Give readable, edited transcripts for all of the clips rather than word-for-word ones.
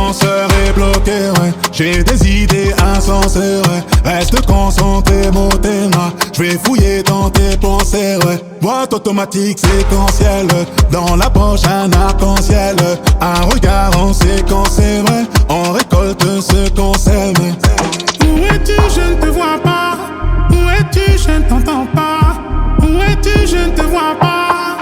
l'ascenseur est bloqué, ouais. J'ai des idées insensées, ouais. Reste concentré, mon thème. Je vais fouiller dans tes pensées, ouais. Boîte automatique séquentielle, dans la poche un arc-en-ciel. Un regard en séquence, c'est vrai. On récolte ce qu'on sème. Où es-tu, je ne te vois pas. Où es-tu, je ne t'entends pas. Où es-tu, je ne te vois pas.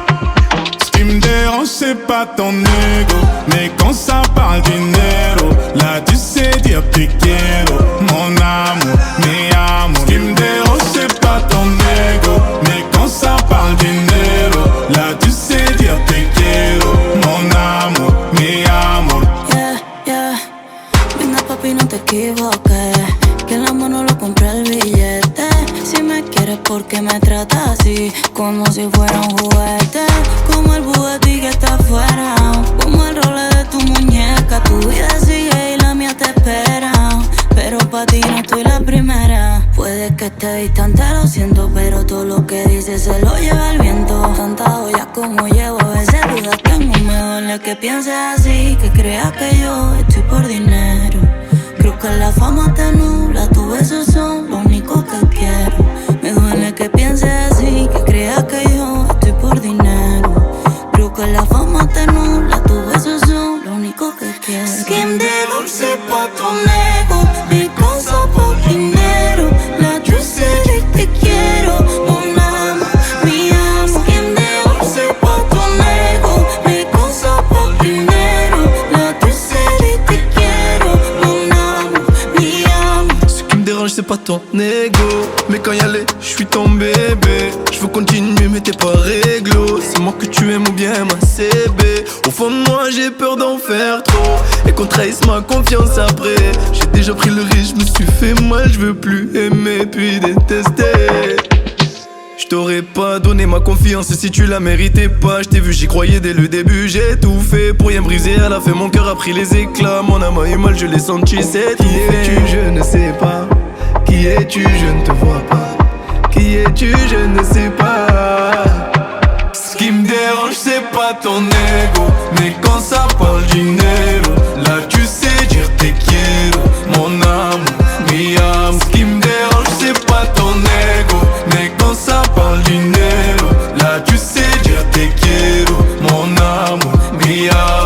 Ce qui me dérange c'est pas ton ego, mais quand ça parle dinero, là tu sais dire te quiero. Mon amour, mi amour. Ce qui me dérange c'est pas ton ego, mais quand ça parle dinero, là tu sais dire te quiero. Mon amour, mi amour. Yeah, yeah. Venga papi no te equivoques, que el amor no lo compra el billete. Si me quieres porque me tratas así, como si fuera un juguete. Como el Bugatti que está afuera, como el role de tu muñeca. Tu vida sigue y la mía te espera, pero pa' ti no estoy la primera. Puede que esté distante, lo siento, pero todo lo que dices se lo lleva el viento. Tantas ollas como llevo, a veces dudas tengo. Me duele que pienses así, que creas que yo estoy por dinero. Creo que la fama te nubla, tus besos son lo único que quiero. Me duele que pienses así, que creas que yo estoy por dinero. Creo que la fama te nubla, tus besos son lo único que quiero. Skin de dulce pa' tu nego, mi cosa por dinero. La dulce de te quiero, mon amo, mi amo. Skin de dulce pa' tu nego, mi cosa por dinero. La dulce de te quiero, mon amo, mi amo. Ce qui me dérange c'est pas ton ego, mais quand y aller, je suis ton bébé. Je veux continuer mais t'es pas réglo. C'est moi que tu aimes ou bien ma CB. Au fond de moi j'ai peur d'en faire trop et qu'on trahisse ma confiance après. J'ai déjà pris le risque, je me suis fait mal. Je veux plus aimer puis détester. Je t'aurais pas donné ma confiance si tu la méritais pas. Je t'ai vu, j'y croyais dès le début. J'ai tout fait pour rien briser. À la fin mon cœur a pris les éclats. Mon âme a eu mal, je l'ai senti, c'est tout. Qui es-tu, je ne sais pas. Qui es-tu, je ne te vois pas. Qui es-tu, je ne sais pas. Ce qui me dérange c'est pas ton ego, mais quand ça parle dinero, là tu sais dire te quiero. Mon amour, mi amour. Ce qui me dérange c'est pas ton ego, mais quand ça parle dinero, là tu sais dire te quiero. Mon amour, mi amour.